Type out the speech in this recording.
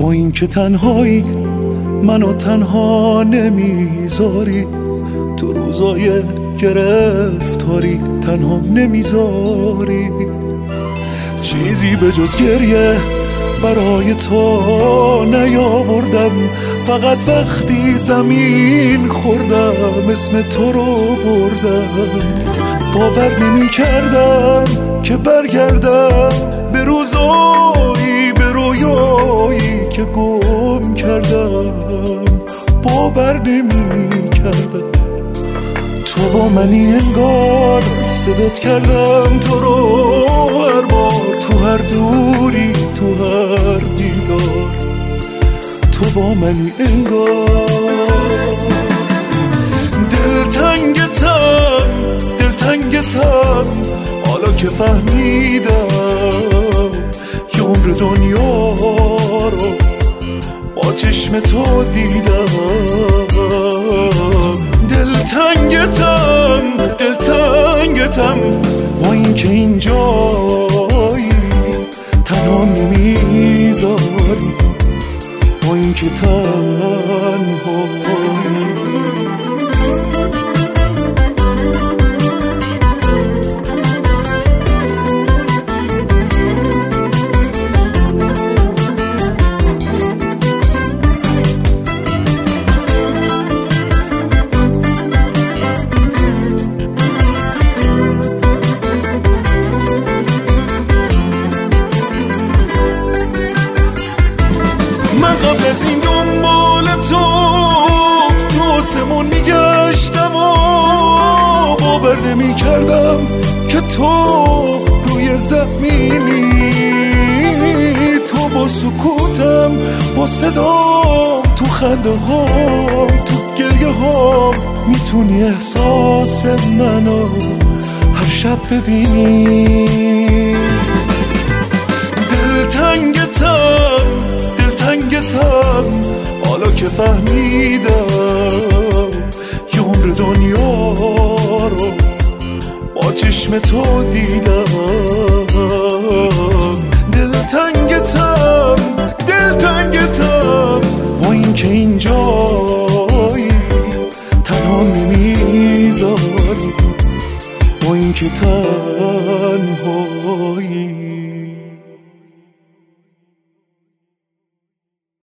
با این که تنهایی منو تنها نمیذاری، تو روزای گرفتاری تنها نمیذاری، چیزی به جز گریه برای تو نیاوردم، فقط وقتی زمین خوردم اسم تو رو بردم. باور نمی کردم که برگردم به روزایی به رویایی که گم کردم، باور نمی کردم تو با منی، انگار صدات کردم تو رو هر بار، تو هر دوری تو هر دیدار، تو با منی انگار. دلتنگتم حالا که فهمیدم یه عمر دنیا رو با چشم تو دیدم. دلتنگتم با این که اینجایی تنها نمیذاری، با این که تنهایی. من قبل از این دنبال تو آسمون میگشتم و باور نمی کردم که تو روی زمینی، تو با سکوتم با صدام تو خنده ها تو گریه ها میتونی احساس منو هر شب ببینی. دلتنگتم حالا که فهمیدم یه عمر دنیا رو با چشم تو دیدم. دلتنگتم با این که اینجایی تنها نمیذاری، با این که تنهایی.